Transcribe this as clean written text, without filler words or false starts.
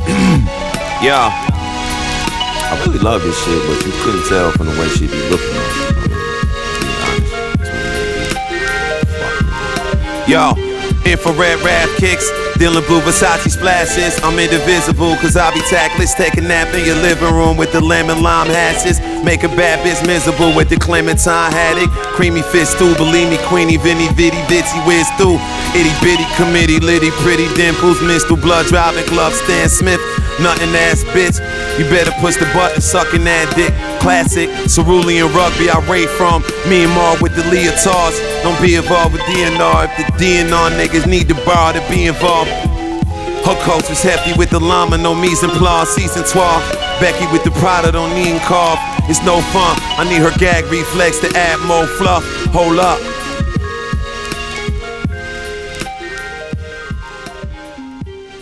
Yeah, I really love this shit, but you couldn't tell from the way she be looking at me. Yo, infrared rap kicks, dealing blue Versace splashes. I'm indivisible, cause I be tactless. Take a nap in your living room with the lemon lime hashes. Make a bad bitch miserable with the Clementine haddock. Creamy fish stew, believe me, Queenie, Vinny, Vitty, Vitsy, whiz through. Itty bitty committee, litty, pretty dimples, mist through blood driving gloves, Stan Smith. Nothing ass bitch, you better push the button, sucking that dick. Classic, cerulean rugby I rate from. Me and Mar with the leotards. Don't be involved with DNR if the DNR niggas need to borrow to be involved. Her culture's hefty with the llama, no mise en place, season 12. Becky with the Prada, don't need cough. It's no fun, I need her gag reflex to add more fluff. Hold up.